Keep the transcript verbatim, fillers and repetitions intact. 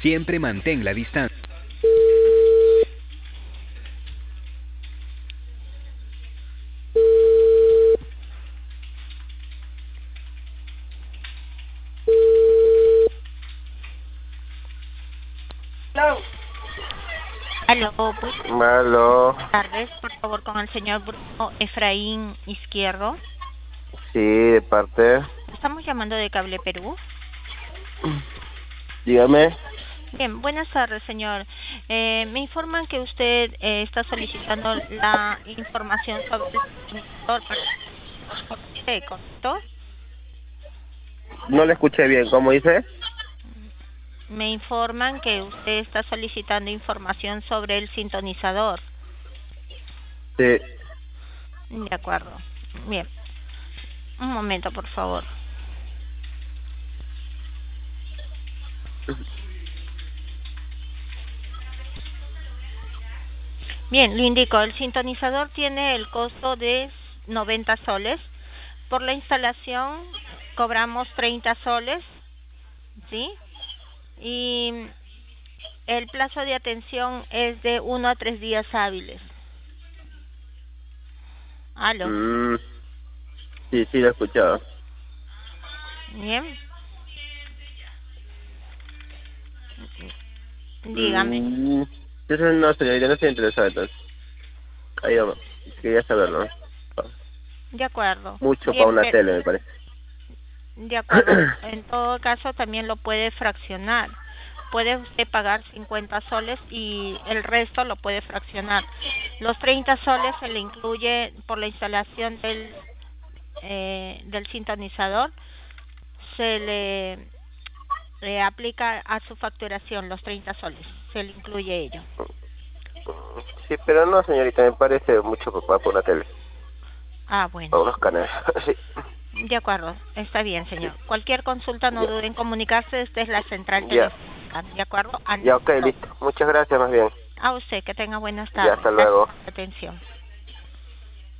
Siempre mantén la distancia. Aló, buenas Aló, tardes, por favor, con el señor Bruno Efraín Izquierdo. sí, de parte. Estamos llamando de Cable Perú. Dígame. Bien, buenas tardes, señor. Eh, me informan que usted eh, está solicitando la información sobre el sector para usted, ¿correcto? No le escuché bien, ¿cómo dice? Me informan que usted está solicitando información sobre el sintonizador. Sí. De acuerdo. Bien. Un momento, por favor. Bien, le indico, el sintonizador tiene el costo de noventa soles. Por la instalación cobramos treinta soles, ¿sí? Y el plazo de atención es de uno a tres días hábiles. ¿Aló? Mm, sí, sí, lo he escuchado. Bien, dígame. Mm, entonces no, señorita, no estoy interesado entonces. Ahí vamos. Quería saberlo, ¿no? De acuerdo. Mucho para Bien, una pero, tele, me parece. de acuerdo. En todo caso, también lo puede fraccionar. Puede usted pagar cincuenta soles y el resto lo puede fraccionar. Los treinta soles se le incluye por la instalación del eh, del sintonizador, se le, le aplica a su facturación los treinta soles, se le incluye ello. Sí, pero no, señorita, me parece mucho para por una tele. Ah, bueno, Para unos canales. Sí, de acuerdo, está bien, sí. señor. Cualquier consulta no Ya, dude en comunicarse, esta es la central ya, telefónica, ¿de acuerdo? ya, ok, Anexo. listo. Muchas gracias, más bien. A usted, que tenga buenas Ya, tardes. hasta Gracias luego. por su atención.